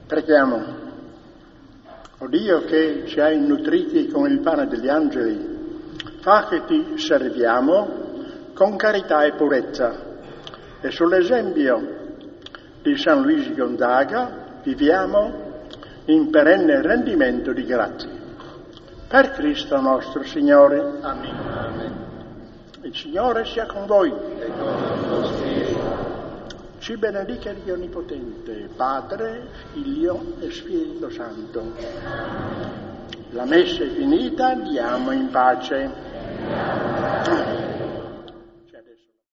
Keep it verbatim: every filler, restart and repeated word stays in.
Preghiamo. O Dio che ci hai nutriti con il pane degli angeli, fa che ti serviamo con carità e purezza e sull'esempio di San Luigi Gonzaga viviamo in perenne rendimento di grazie. Per Cristo nostro Signore. Amen. Il Signore sia con voi. E con il tuo spirito. Ci benedica Dio Onnipotente, Padre, Figlio e Spirito Santo. La messa è finita, andiamo in pace.